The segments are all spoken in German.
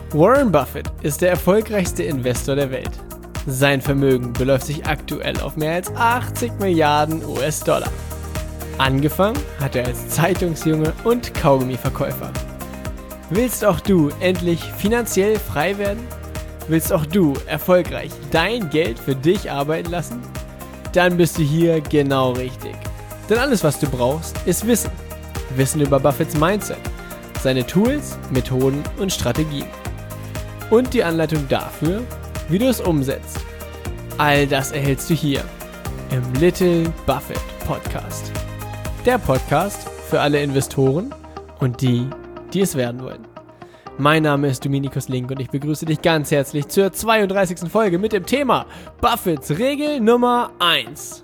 Warren Buffett ist der erfolgreichste Investor der Welt. Sein Vermögen beläuft sich aktuell auf mehr als 80 Milliarden US-Dollar. Angefangen hat er als Zeitungsjunge und Kaugummiverkäufer. Willst auch du endlich finanziell frei werden? Willst auch du erfolgreich dein Geld für dich arbeiten lassen? Dann bist du hier genau richtig. Denn alles, was du brauchst, ist Wissen. Wissen über Buffetts Mindset, seine Tools, Methoden und Strategien. Und die Anleitung dafür, wie du es umsetzt. All das erhältst du hier im Little Buffett Podcast. Der Podcast für alle Investoren und die es werden wollen. Mein Name ist Dominikus Link und ich begrüße dich ganz herzlich zur 32. Folge mit dem Thema Buffetts Regel Nummer 1.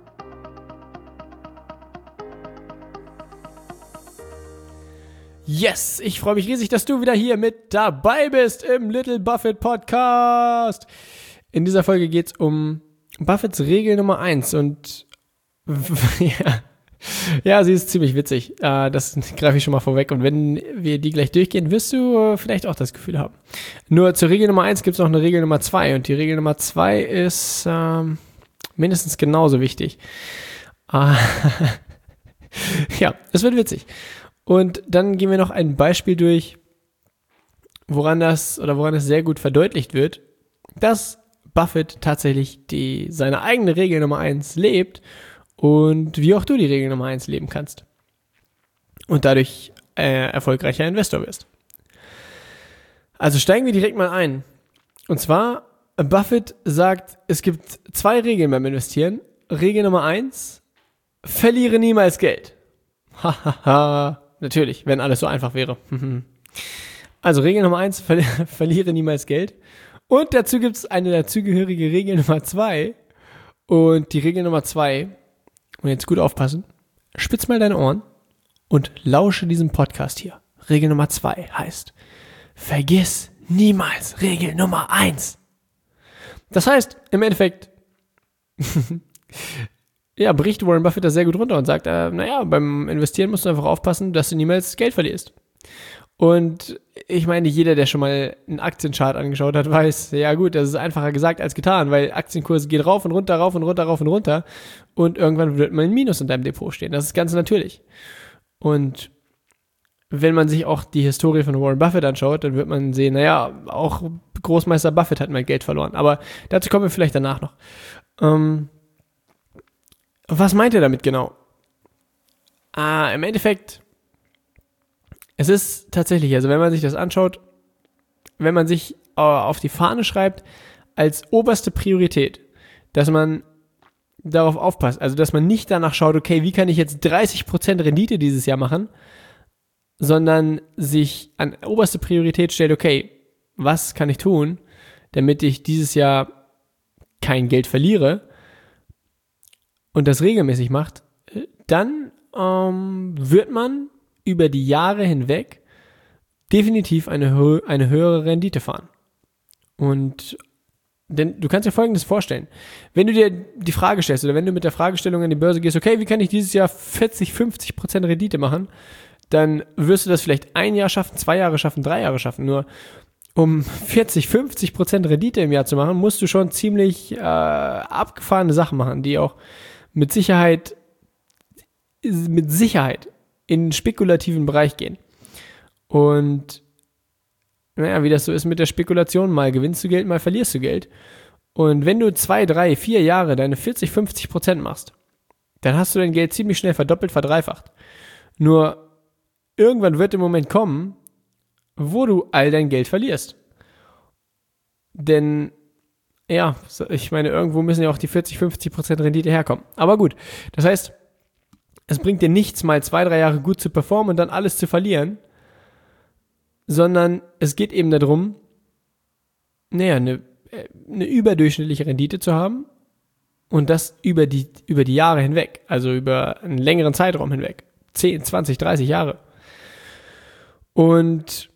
Yes, ich freue mich riesig, dass du wieder hier mit dabei bist im Little Buffett Podcast. In dieser Folge geht es um Buffetts Regel Nummer 1 und ja, sie ist ziemlich witzig. Das greife ich schon mal vorweg und wenn wir die gleich durchgehen, wirst du vielleicht auch das Gefühl haben. Nur zur Regel Nummer 1 gibt es noch eine Regel Nummer 2 und die Regel Nummer 2 ist mindestens genauso wichtig. Ja, es wird witzig. Und dann gehen wir noch ein Beispiel durch, woran es sehr gut verdeutlicht wird, dass Buffett tatsächlich seine eigene Regel Nummer 1 lebt und wie auch du die Regel Nummer 1 leben kannst und dadurch erfolgreicher Investor wirst. Also steigen wir direkt mal ein. Und zwar, Buffett sagt, es gibt 2 Regeln beim Investieren. Regel Nummer 1, verliere niemals Geld. Hahaha. Natürlich, wenn alles so einfach wäre. Also Regel Nummer 1, verliere niemals Geld. Und dazu gibt es eine dazugehörige Regel Nummer 2. Und die Regel Nummer 2, und jetzt gut aufpassen, spitz mal deine Ohren und lausche diesem Podcast hier. Regel Nummer 2 heißt, vergiss niemals Regel Nummer 1. Das heißt, im Endeffekt, ja, bricht Warren Buffett das sehr gut runter und sagt, beim Investieren musst du einfach aufpassen, dass du niemals Geld verlierst. Und ich meine, jeder, der schon mal einen Aktienchart angeschaut hat, weiß, ja gut, das ist einfacher gesagt als getan, weil Aktienkurse gehen rauf und runter, rauf und runter, rauf und runter und irgendwann wird mal ein Minus in deinem Depot stehen. Das ist ganz natürlich. Und wenn man sich auch die Historie von Warren Buffett anschaut, dann wird man sehen, auch Großmeister Buffett hat mal Geld verloren. Aber dazu kommen wir vielleicht danach noch. Was meint er damit genau? Im Endeffekt, es ist tatsächlich, also wenn man sich das anschaut, wenn man sich auf die Fahne schreibt, als oberste Priorität, dass man darauf aufpasst, also dass man nicht danach schaut, okay, wie kann ich jetzt 30% Rendite dieses Jahr machen, sondern sich an oberste Priorität stellt, okay, was kann ich tun, damit ich dieses Jahr kein Geld verliere, und das regelmäßig macht, dann wird man über die Jahre hinweg definitiv eine höhere Rendite fahren. Denn du kannst dir Folgendes vorstellen. Wenn du dir die Frage stellst oder wenn du mit der Fragestellung an die Börse gehst, okay, wie kann ich dieses Jahr 40-50% Rendite machen, dann wirst du das vielleicht 1 Jahr schaffen, 2 Jahre schaffen, 3 Jahre schaffen. Nur um 40-50% Rendite im Jahr zu machen, musst du schon ziemlich abgefahrene Sachen machen, die auch mit Sicherheit in den spekulativen Bereich gehen. Und wie das so ist mit der Spekulation, mal gewinnst du Geld, mal verlierst du Geld. Und wenn du 2, 3, 4 Jahre deine 40-50% machst, dann hast du dein Geld ziemlich schnell verdoppelt, verdreifacht. Nur irgendwann wird der Moment kommen, wo du all dein Geld verlierst. Denn ich meine, irgendwo müssen ja auch die 40-50% Rendite herkommen. Aber gut, das heißt, es bringt dir nichts, mal 2, 3 Jahre gut zu performen und dann alles zu verlieren, sondern es geht eben darum, eine überdurchschnittliche Rendite zu haben und das über die Jahre hinweg, also über einen längeren Zeitraum hinweg, 10, 20, 30 Jahre. Und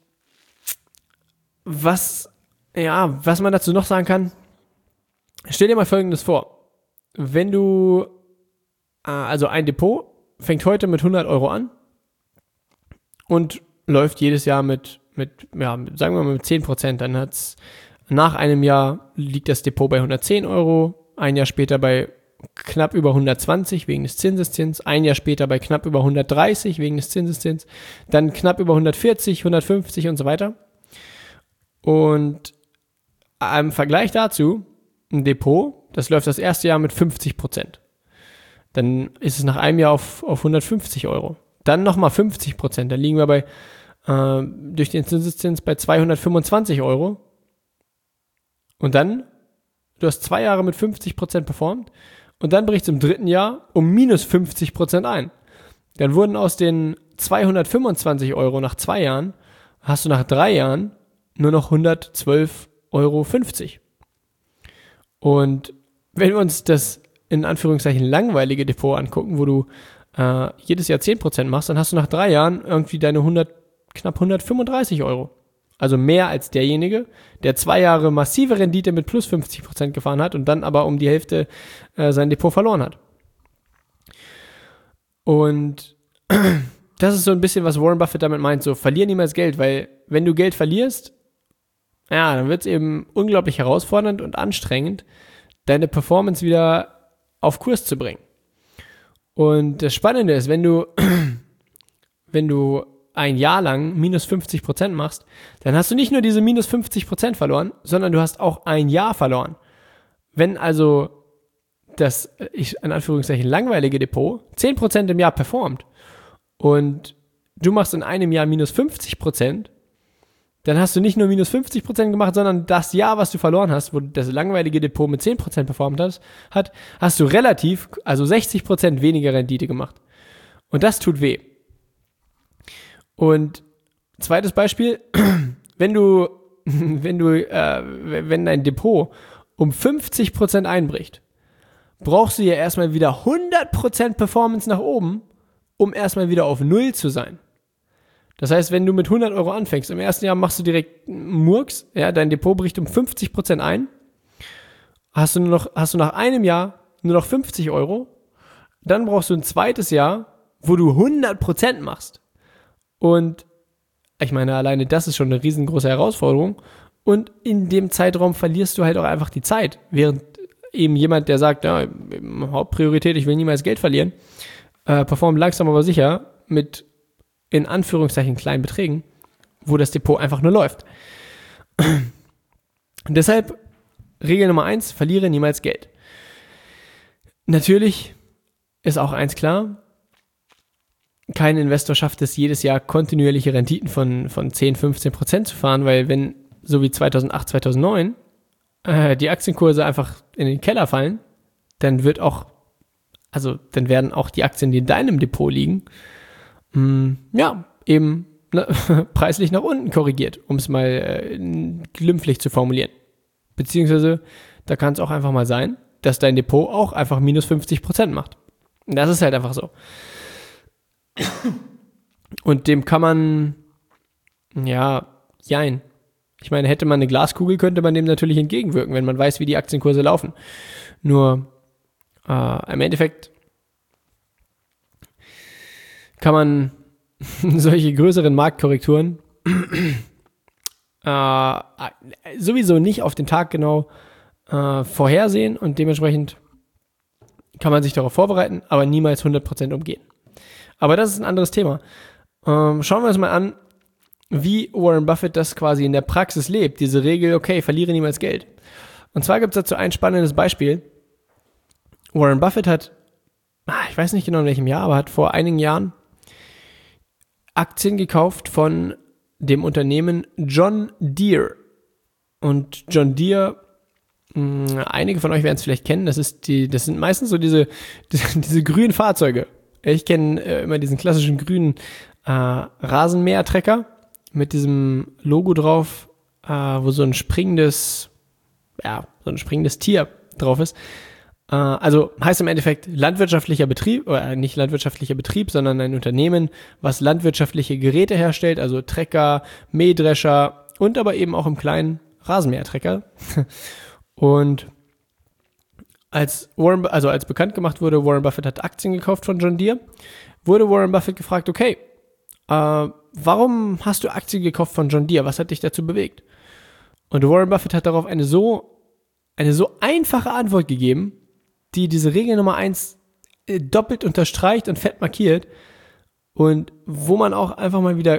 was man dazu noch sagen kann, stell dir mal Folgendes vor. Wenn du, also ein Depot fängt heute mit 100 Euro an und läuft jedes Jahr mit sagen wir mal mit 10%, dann hat's nach einem Jahr liegt das Depot bei 110 Euro, ein Jahr später bei knapp über 120 wegen des Zinseszins, ein Jahr später bei knapp über 130 wegen des Zinseszins, dann knapp über 140, 150 und so weiter. Und im Vergleich dazu, ein Depot, das läuft das erste Jahr mit 50%. Dann ist es nach einem Jahr auf 150 Euro. Dann nochmal 50%, dann liegen wir durch den Zinseszins bei 225 Euro. Und dann, du hast 2 Jahre mit 50% performt und dann bricht es im dritten Jahr um minus 50% ein. Dann wurden aus den 225 Euro nach 2 Jahren, hast du nach 3 Jahren nur noch 112,50 Euro. Und wenn wir uns das in Anführungszeichen langweilige Depot angucken, wo du jedes Jahr 10% machst, dann hast du nach 3 Jahren irgendwie deine knapp 135 Euro. Also mehr als derjenige, der 2 Jahre massive Rendite mit plus 50% gefahren hat und dann aber um die Hälfte sein Depot verloren hat. Und das ist so ein bisschen, was Warren Buffett damit meint, so verlier niemals Geld, weil wenn du Geld verlierst, ja, dann wird es eben unglaublich herausfordernd und anstrengend, deine Performance wieder auf Kurs zu bringen. Und das Spannende ist, wenn du ein Jahr lang minus 50% machst, dann hast du nicht nur diese minus 50% verloren, sondern du hast auch ein Jahr verloren. Wenn also das, in Anführungszeichen, langweilige Depot 10% im Jahr performt und du machst in einem Jahr minus 50%, dann hast du nicht nur minus 50% gemacht, sondern das Jahr, was du verloren hast, wo das langweilige Depot mit 10% performt hat, hast du relativ, also 60% weniger Rendite gemacht. Und das tut weh. Und zweites Beispiel, wenn dein Depot um 50% einbricht, brauchst du ja erstmal wieder 100% Performance nach oben, um erstmal wieder auf Null zu sein. Das heißt, wenn du mit 100 Euro anfängst, im ersten Jahr machst du direkt Murks, ja, dein Depot bricht um 50% ein, hast du nach einem Jahr nur noch 50 Euro, dann brauchst du ein zweites Jahr, wo du 100% machst. Und ich meine, alleine das ist schon eine riesengroße Herausforderung. Und in dem Zeitraum verlierst du halt auch einfach die Zeit. Während eben jemand, der sagt, ja, Hauptpriorität, ich will niemals Geld verlieren, performt langsam aber sicher mit in Anführungszeichen kleinen Beträgen, wo das Depot einfach nur läuft. Und deshalb Regel Nummer 1, verliere niemals Geld. Natürlich ist auch eins klar, kein Investor schafft es jedes Jahr kontinuierliche Renditen von 10-15% zu fahren, weil wenn, so wie 2008, 2009, die Aktienkurse einfach in den Keller fallen, dann werden auch die Aktien, die in deinem Depot liegen, eben preislich nach unten korrigiert, um es mal glimpflich zu formulieren. Beziehungsweise, da kann es auch einfach mal sein, dass dein Depot auch einfach minus 50% macht. Und das ist halt einfach so. Und dem kann man, jein. Ich meine, hätte man eine Glaskugel, könnte man dem natürlich entgegenwirken, wenn man weiß, wie die Aktienkurse laufen. Nur im Endeffekt kann man solche größeren Marktkorrekturen sowieso nicht auf den Tag genau vorhersehen und dementsprechend kann man sich darauf vorbereiten, aber niemals 100% umgehen. Aber das ist ein anderes Thema. Schauen wir uns mal an, wie Warren Buffett das quasi in der Praxis lebt. Diese Regel, okay, verliere niemals Geld. Und zwar gibt es dazu ein spannendes Beispiel. Warren Buffett hat, ich weiß nicht genau in welchem Jahr, aber hat vor einigen Jahren Aktien gekauft von dem Unternehmen John Deere. Und John Deere, einige von euch werden es vielleicht kennen, das sind meistens so diese grünen Fahrzeuge. Ich kenne immer diesen klassischen grünen Rasenmähertrecker mit diesem Logo drauf, wo so ein springendes Tier drauf ist. Also heißt im Endeffekt landwirtschaftlicher Betrieb, oder nicht landwirtschaftlicher Betrieb, sondern ein Unternehmen, was landwirtschaftliche Geräte herstellt, also Trecker, Mähdrescher und aber eben auch im kleinen Rasenmähertrecker. Und als bekannt gemacht wurde, Warren Buffett hat Aktien gekauft von John Deere, wurde Warren Buffett gefragt, okay, warum hast du Aktien gekauft von John Deere? Was hat dich dazu bewegt? Und Warren Buffett hat darauf eine so einfache Antwort gegeben, die diese Regel Nummer 1 doppelt unterstreicht und fett markiert und wo man auch einfach mal wieder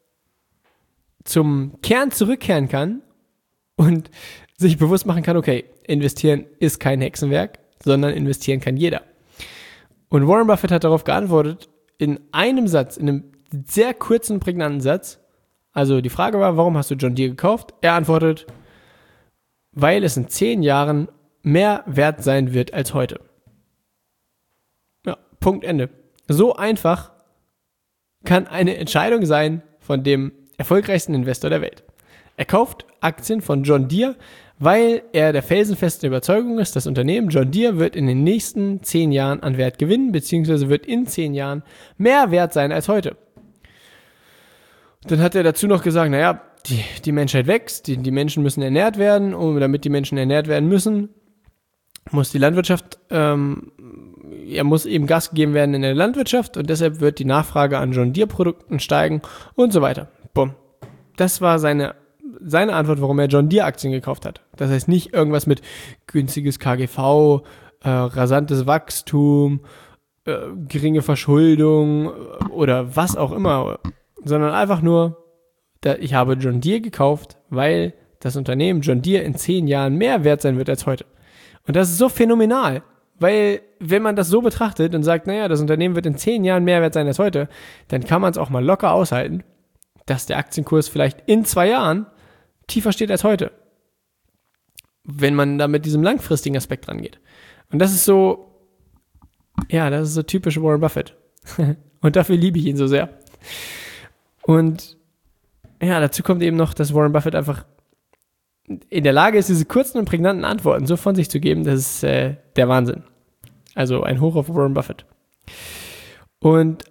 zum Kern zurückkehren kann und sich bewusst machen kann, okay, investieren ist kein Hexenwerk, sondern investieren kann jeder. Und Warren Buffett hat darauf geantwortet in einem Satz, in einem sehr kurzen, prägnanten Satz. Also die Frage war, warum hast du John Deere gekauft? Er antwortet, weil es in 10 Jahren mehr wert sein wird als heute. Ja, Punkt, Ende. So einfach kann eine Entscheidung sein von dem erfolgreichsten Investor der Welt. Er kauft Aktien von John Deere, weil er der felsenfesten Überzeugung ist, das Unternehmen John Deere wird in den nächsten 10 Jahren an Wert gewinnen, beziehungsweise wird in 10 Jahren mehr wert sein als heute. Dann hat er dazu noch gesagt, naja, die Menschheit wächst, die Menschen müssen ernährt werden, und damit die Menschen ernährt werden müssen, muss die Landwirtschaft, muss eben Gas gegeben werden in der Landwirtschaft und deshalb wird die Nachfrage an John Deere Produkten steigen und so weiter. Bumm. Das war seine Antwort, warum er John Deere Aktien gekauft hat. Das heißt nicht irgendwas mit günstiges KGV, rasantes Wachstum, geringe Verschuldung oder was auch immer, sondern einfach nur, ich habe John Deere gekauft, weil das Unternehmen John Deere in 10 Jahren mehr wert sein wird als heute. Und das ist so phänomenal, weil wenn man das so betrachtet und sagt, naja, das Unternehmen wird in 10 Jahren mehr wert sein als heute, dann kann man es auch mal locker aushalten, dass der Aktienkurs vielleicht in 2 Jahren tiefer steht als heute. Wenn man da mit diesem langfristigen Aspekt rangeht. Und das ist so typisch Warren Buffett. Und dafür liebe ich ihn so sehr. Und ja, dazu kommt eben noch, dass Warren Buffett einfach in der Lage ist, diese kurzen und prägnanten Antworten so von sich zu geben, das ist der Wahnsinn. Also ein Hoch auf Warren Buffett. Und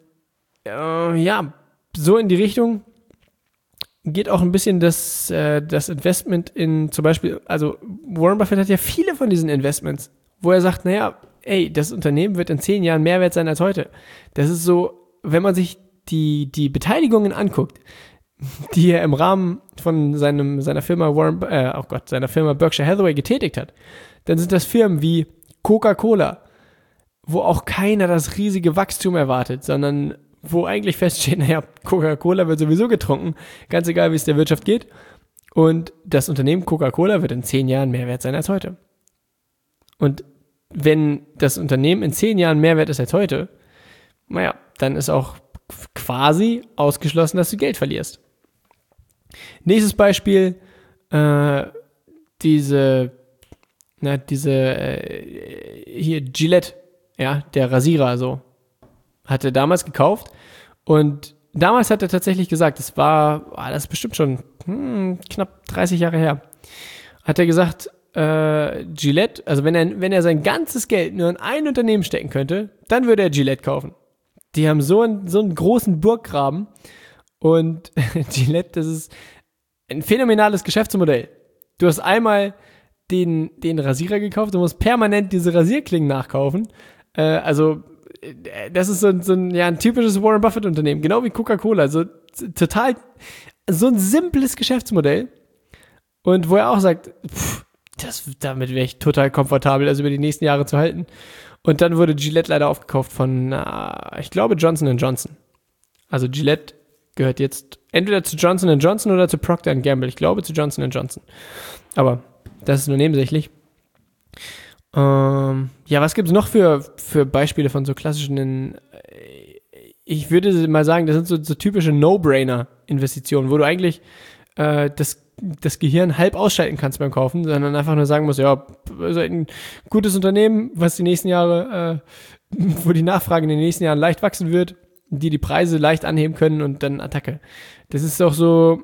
so in die Richtung geht auch ein bisschen das Investment in zum Beispiel, also Warren Buffett hat ja viele von diesen Investments, wo er sagt, naja, das Unternehmen wird in 10 Jahren mehr wert sein als heute. Das ist so, wenn man sich die Beteiligungen anguckt, die er im Rahmen von seiner Firma Berkshire Hathaway getätigt hat, dann sind das Firmen wie Coca-Cola, wo auch keiner das riesige Wachstum erwartet, sondern wo eigentlich feststeht, naja, Coca-Cola wird sowieso getrunken, ganz egal, wie es der Wirtschaft geht. Und das Unternehmen Coca-Cola wird in 10 Jahren mehr wert sein als heute. Und wenn das Unternehmen in 10 Jahren mehr wert ist als heute, naja, dann ist auch quasi ausgeschlossen, dass du Geld verlierst. Nächstes Beispiel, Gillette, ja, der Rasierer, so, hat er damals gekauft und damals hat er tatsächlich gesagt, das ist bestimmt schon knapp 30 Jahre her, hat er gesagt, Gillette, also wenn er sein ganzes Geld nur in ein Unternehmen stecken könnte, dann würde er Gillette kaufen. Die haben so einen großen Burggraben und Gillette, das ist ein phänomenales Geschäftsmodell. Du hast einmal den Rasierer gekauft, du musst permanent diese Rasierklingen nachkaufen. Das ist so ein typisches Warren Buffett Unternehmen, genau wie Coca-Cola. So total, so ein simples Geschäftsmodell. Und wo er auch sagt, damit wäre ich total komfortabel, also über die nächsten Jahre zu halten. Und dann wurde Gillette leider aufgekauft von, ich glaube, Johnson & Johnson. Also Gillette gehört jetzt entweder zu Johnson & Johnson oder zu Procter & Gamble. Ich glaube, zu Johnson & Johnson. Aber das ist nur nebensächlich. Was gibt es noch für Beispiele von so klassischen, ich würde mal sagen, das sind so typische No-Brainer-Investitionen, wo du eigentlich das Gehirn halb ausschalten kannst beim Kaufen, sondern einfach nur sagen musst, ja, also ein gutes Unternehmen, was die nächsten Jahre, wo die Nachfrage in den nächsten Jahren leicht wachsen wird, die Preise leicht anheben können und dann Attacke. Das ist doch so,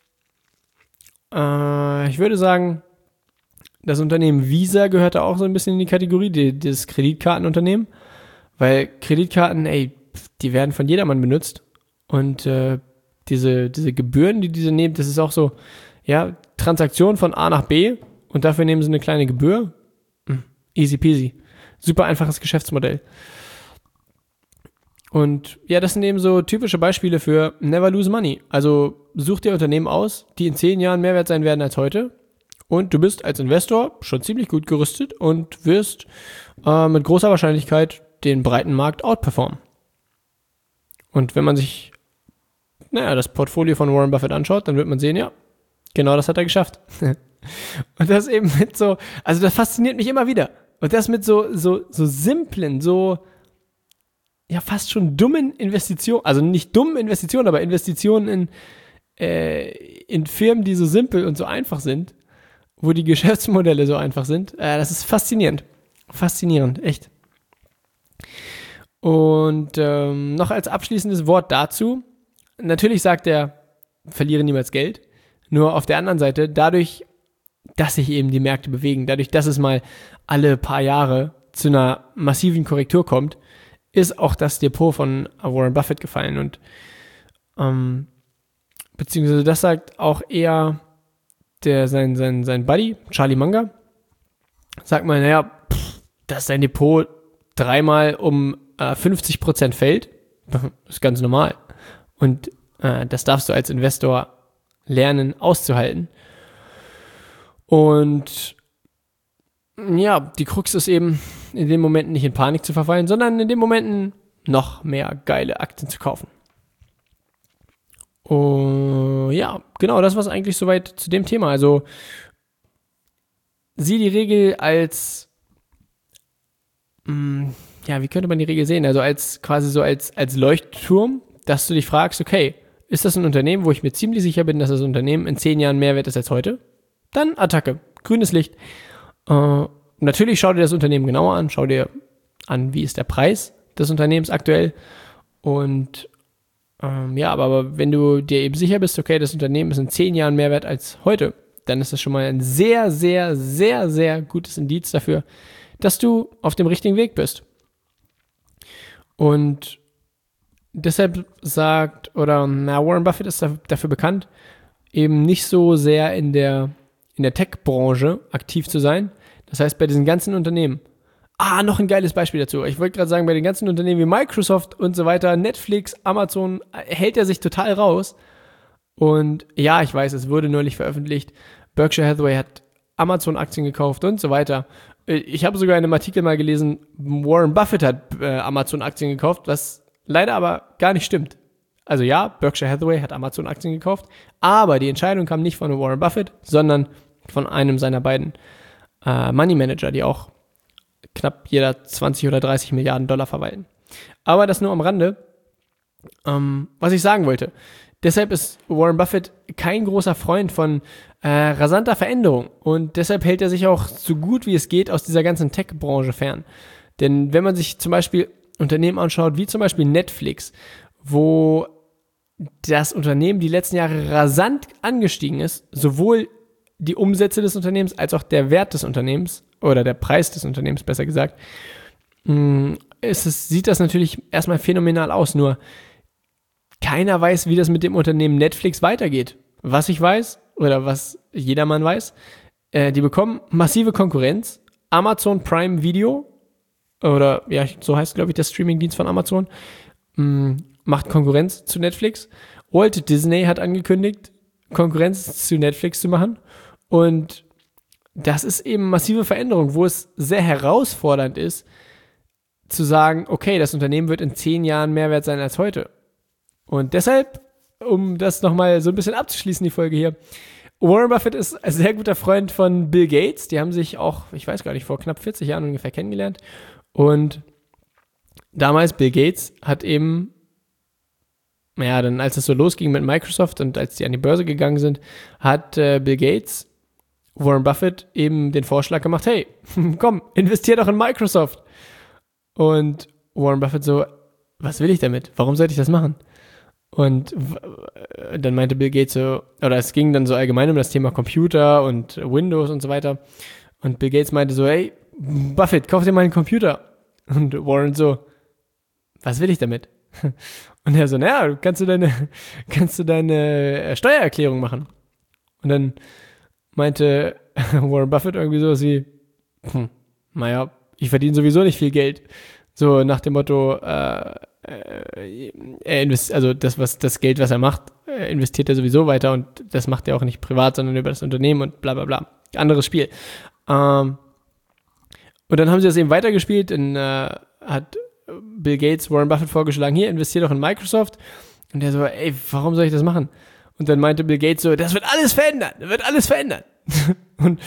ich würde sagen, das Unternehmen Visa gehört da auch so ein bisschen in die Kategorie, das Kreditkartenunternehmen, weil Kreditkarten, die werden von jedermann benutzt und diese Gebühren, die diese nehmen, das ist auch so, ja, Transaktion von A nach B und dafür nehmen sie eine kleine Gebühr. Easy peasy. Super einfaches Geschäftsmodell. Und ja, das sind eben so typische Beispiele für never lose money. Also such dir Unternehmen aus, die in 10 Jahren mehr wert sein werden als heute. Und du bist als Investor schon ziemlich gut gerüstet und wirst mit großer Wahrscheinlichkeit den breiten Markt outperformen. Und wenn man sich das Portfolio von Warren Buffett anschaut, dann wird man sehen, ja, genau das hat er geschafft. Und das eben mit so, also das fasziniert mich immer wieder. Und das mit so simplen, ja fast schon dummen Investitionen, also nicht dummen Investitionen, aber Investitionen in Firmen, die so simpel und so einfach sind, wo die Geschäftsmodelle so einfach sind. Das ist faszinierend. Faszinierend, echt. Und noch als abschließendes Wort dazu, natürlich sagt er, verliere niemals Geld, nur auf der anderen Seite, dadurch, dass sich eben die Märkte bewegen, dadurch, dass es mal alle paar Jahre zu einer massiven Korrektur kommt, ist auch das Depot von Warren Buffett gefallen und beziehungsweise das sagt auch eher sein Buddy, Charlie Munger, sagt mal, naja, dass sein Depot dreimal um 50% fällt, das ist ganz normal. Und das darfst du als Investor lernen auszuhalten. Und ja, die Krux ist eben, in den Momenten nicht in Panik zu verfallen, sondern in den Momenten noch mehr geile Aktien zu kaufen. Und ja, genau, das war es eigentlich soweit zu dem Thema. Also sieh die Regel als, wie könnte man die Regel sehen? Also als quasi so als Leuchtturm, dass du dich fragst, okay, ist das ein Unternehmen, wo ich mir ziemlich sicher bin, dass das Unternehmen in 10 Jahren mehr wert ist als heute? Dann Attacke, grünes Licht. Natürlich schau dir das Unternehmen genauer an, schau dir an, wie ist der Preis des Unternehmens aktuell und aber wenn du dir eben sicher bist, okay, das Unternehmen ist in 10 Jahren mehr wert als heute, dann ist das schon mal ein sehr, sehr, sehr, sehr gutes Indiz dafür, dass du auf dem richtigen Weg bist. Und deshalb Warren Buffett ist dafür bekannt, eben nicht so sehr in der Tech-Branche aktiv zu sein. Das heißt, bei diesen ganzen Unternehmen, noch ein geiles Beispiel dazu. Ich wollte gerade sagen, bei den ganzen Unternehmen wie Microsoft und so weiter, Netflix, Amazon, hält er sich total raus. Und ja, ich weiß, es wurde neulich veröffentlicht, Berkshire Hathaway hat Amazon-Aktien gekauft und so weiter. Ich habe sogar in einem Artikel mal gelesen, Warren Buffett hat Amazon-Aktien gekauft, was leider aber gar nicht stimmt. Also ja, Berkshire Hathaway hat Amazon-Aktien gekauft, aber die Entscheidung kam nicht von Warren Buffett, sondern von einem seiner beiden Money Manager, die auch knapp jeder 20 oder 30 Milliarden Dollar verwalten. Aber das nur am Rande. Was ich sagen wollte. Deshalb ist Warren Buffett kein großer Freund von rasanter Veränderung und deshalb hält er sich auch so gut wie es geht aus dieser ganzen Tech-Branche fern. Denn wenn man sich zum Beispiel Unternehmen anschaut, wie zum Beispiel Netflix, wo das Unternehmen die letzten Jahre rasant angestiegen ist, sowohl die Umsätze des Unternehmens als auch der Wert des Unternehmens oder der Preis des Unternehmens, besser gesagt, sieht das natürlich erstmal phänomenal aus, nur keiner weiß, wie das mit dem Unternehmen Netflix weitergeht. Was ich weiß, oder was jedermann weiß, die bekommen massive Konkurrenz. Amazon Prime Video, oder ja, so heißt, glaube ich, der Streamingdienst von Amazon, macht Konkurrenz zu Netflix. Walt Disney hat angekündigt, Konkurrenz zu Netflix zu machen. Und das ist eben massive Veränderung, wo es sehr herausfordernd ist, zu sagen, okay, das Unternehmen wird in 10 Jahren mehr wert sein als heute. Und deshalb, um das nochmal so ein bisschen abzuschließen, die Folge hier, Warren Buffett ist ein sehr guter Freund von Bill Gates. Die haben sich auch, ich weiß gar nicht, vor knapp 40 Jahren ungefähr kennengelernt. Und damals Bill Gates hat eben, dann als es so losging mit Microsoft und als die an die Börse gegangen sind, hat Bill Gates Warren Buffett eben den Vorschlag gemacht, hey, komm, investier doch in Microsoft. Und Warren Buffett so, was will ich damit? Warum sollte ich das machen? Und dann meinte Bill Gates so, oder es ging dann so allgemein um das Thema Computer und Windows und so weiter. Und Bill Gates meinte so, hey, Buffett, kauf dir mal einen Computer. Und Warren so, was will ich damit? Und er so, kannst du deine Steuererklärung machen? Und dann meinte Warren Buffett irgendwie sowas wie, ich verdiene sowieso nicht viel Geld. So nach dem Motto, das Geld, was er macht, investiert er sowieso weiter und das macht er auch nicht privat, sondern über das Unternehmen und bla bla bla. Anderes Spiel. Und dann haben sie das eben weitergespielt und hat Bill Gates Warren Buffett vorgeschlagen, hier, investier doch in Microsoft. Und der so, ey, warum soll ich das machen? Und dann meinte Bill Gates so, das wird alles verändern. Und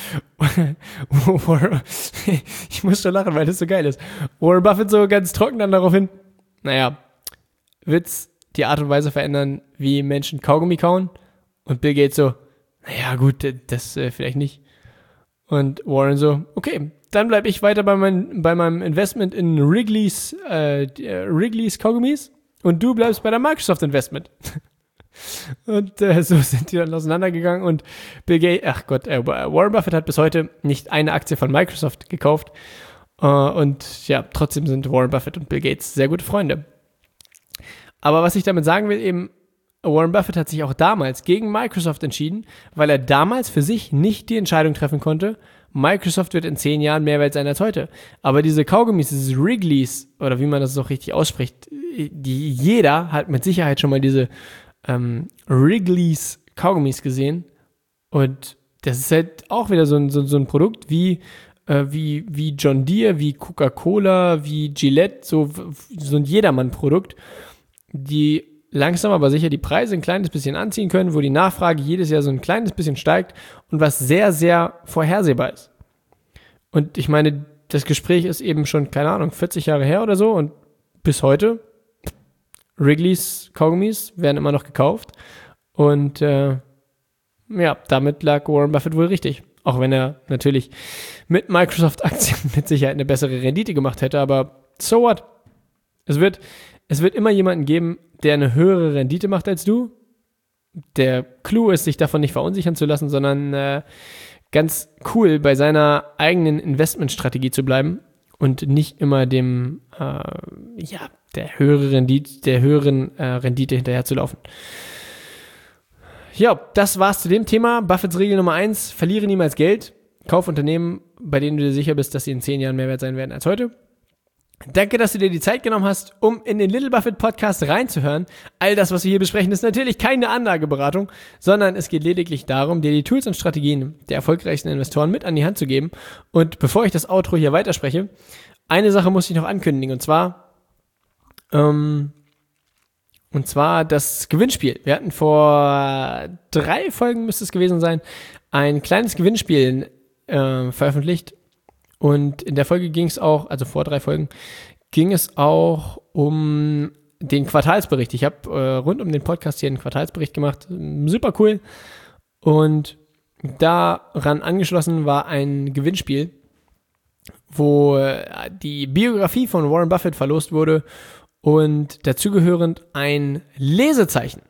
ich muss schon lachen, weil das so geil ist. Warren Buffett so ganz trocken dann daraufhin, naja, wird's die Art und Weise verändern, wie Menschen Kaugummi kauen? Und Bill Gates so, naja gut, das vielleicht nicht. Und Warren so, okay, dann bleibe ich weiter bei meinem Investment in Wrigley's Kaugummis und du bleibst bei der Microsoft Investment. Und so sind die dann auseinandergegangen und Warren Buffett hat bis heute nicht eine Aktie von Microsoft gekauft. Und ja, trotzdem sind Warren Buffett und Bill Gates sehr gute Freunde. Aber was ich damit sagen will, eben, Warren Buffett hat sich auch damals gegen Microsoft entschieden, weil er damals für sich nicht die Entscheidung treffen konnte, Microsoft wird in 10 Jahren mehr wert sein als heute. Aber diese Kaugummis, dieses Wrigley's, oder wie man das so richtig ausspricht, jeder hat mit Sicherheit schon mal diese Wrigley's Kaugummis gesehen. Und das ist halt auch wieder so ein Produkt wie John Deere, wie Coca-Cola, wie Gillette, so ein Jedermann-Produkt, die langsam aber sicher die Preise ein kleines bisschen anziehen können, wo die Nachfrage jedes Jahr so ein kleines bisschen steigt und was sehr, sehr vorhersehbar ist. Und ich meine, das Gespräch ist eben schon, keine Ahnung, 40 Jahre her oder so und bis heute Wrigley's Kaugummis werden immer noch gekauft und damit lag Warren Buffett wohl richtig. Auch wenn er natürlich mit Microsoft-Aktien mit Sicherheit eine bessere Rendite gemacht hätte, aber so what? Es wird immer jemanden geben, der eine höhere Rendite macht als du. Der Clou ist, sich davon nicht verunsichern zu lassen, sondern ganz cool bei seiner eigenen Investmentstrategie zu bleiben und nicht immer der höheren Rendite hinterher zu laufen. Ja, das war's zu dem Thema. Buffetts Regel Nummer 1, verliere niemals Geld. Kauf Unternehmen, bei denen du dir sicher bist, dass sie in 10 Jahren mehr wert sein werden als heute. Danke, dass du dir die Zeit genommen hast, um in den Little Buffett Podcast reinzuhören. All das, was wir hier besprechen, ist natürlich keine Anlageberatung, sondern es geht lediglich darum, dir die Tools und Strategien der erfolgreichsten Investoren mit an die Hand zu geben. Und bevor ich das Outro hier weiterspreche, eine Sache muss ich noch ankündigen, und zwar das Gewinnspiel. Wir hatten vor 3 Folgen, müsste es gewesen sein, ein kleines Gewinnspiel veröffentlicht. Und in der Folge ging es auch, also vor 3 Folgen, ging es auch um den Quartalsbericht. Ich habe rund um den Podcast hier einen Quartalsbericht gemacht. Super cool. Und daran angeschlossen war ein Gewinnspiel, wo die Biografie von Warren Buffett verlost wurde und dazugehörend ein Lesezeichen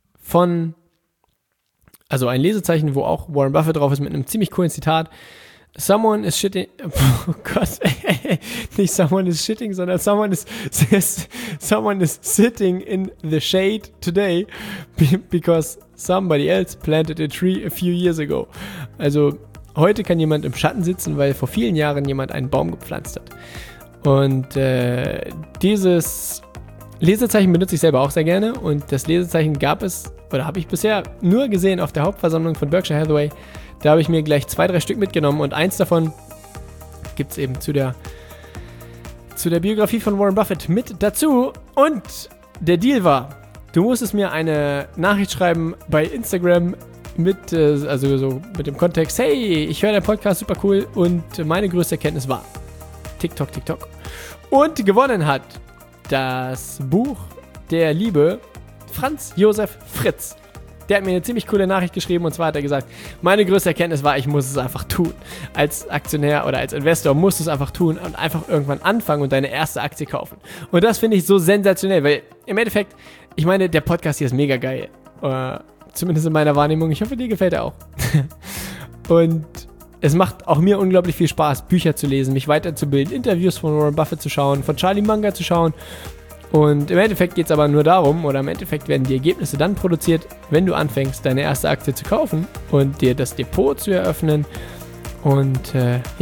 ein Lesezeichen, wo auch Warren Buffett drauf ist mit einem ziemlich coolen Zitat. Someone is shitting, oh Gott, nicht someone is shitting, sondern someone is sitting in the shade today because somebody else planted a tree a few years ago. Also heute kann jemand im Schatten sitzen, weil vor vielen Jahren jemand einen Baum gepflanzt hat. Und dieses Lesezeichen benutze ich selber auch sehr gerne und das Lesezeichen habe ich bisher nur gesehen auf der Hauptversammlung von Berkshire Hathaway. Da habe ich mir gleich 2-3 Stück mitgenommen und eins davon gibt es eben zu der Biografie von Warren Buffett mit dazu. Und der Deal war, du musstest mir eine Nachricht schreiben bei Instagram mit dem Kontext, hey, ich höre deinen Podcast, super cool und meine größte Erkenntnis war TikTok. Und gewonnen hat das Buch der liebe Franz Josef Fritz. Der hat mir eine ziemlich coole Nachricht geschrieben und zwar hat er gesagt, meine größte Erkenntnis war, ich muss es einfach tun. Als Aktionär oder als Investor musst du es einfach tun und einfach irgendwann anfangen und deine erste Aktie kaufen. Und das finde ich so sensationell, weil im Endeffekt, ich meine, der Podcast hier ist mega geil. Zumindest in meiner Wahrnehmung. Ich hoffe, dir gefällt er auch. Und es macht auch mir unglaublich viel Spaß, Bücher zu lesen, mich weiterzubilden, Interviews von Warren Buffett zu schauen, von Charlie Munger zu schauen. Und im Endeffekt geht es aber nur darum, oder im Endeffekt werden die Ergebnisse dann produziert, wenn du anfängst, deine erste Aktie zu kaufen und dir das Depot zu eröffnen. Und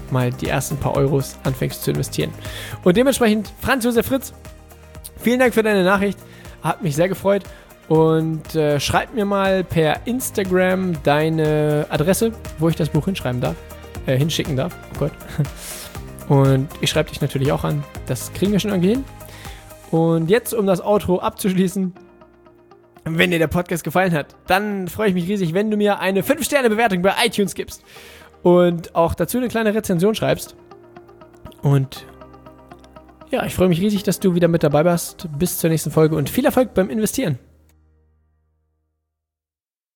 mal die ersten paar Euros anfängst zu investieren. Und dementsprechend, Franz Josef Fritz, vielen Dank für deine Nachricht. Hat mich sehr gefreut. Und schreib mir mal per Instagram deine Adresse, wo ich das Buch hinschicken darf. Oh Gott. Und ich schreibe dich natürlich auch an. Das kriegen wir schon irgendwie hin. Und jetzt, um das Outro abzuschließen, wenn dir der Podcast gefallen hat, dann freue ich mich riesig, wenn du mir eine 5-Sterne-Bewertung bei iTunes gibst. Und auch dazu eine kleine Rezension schreibst. Und ja, ich freue mich riesig, dass du wieder mit dabei warst. Bis zur nächsten Folge und viel Erfolg beim Investieren.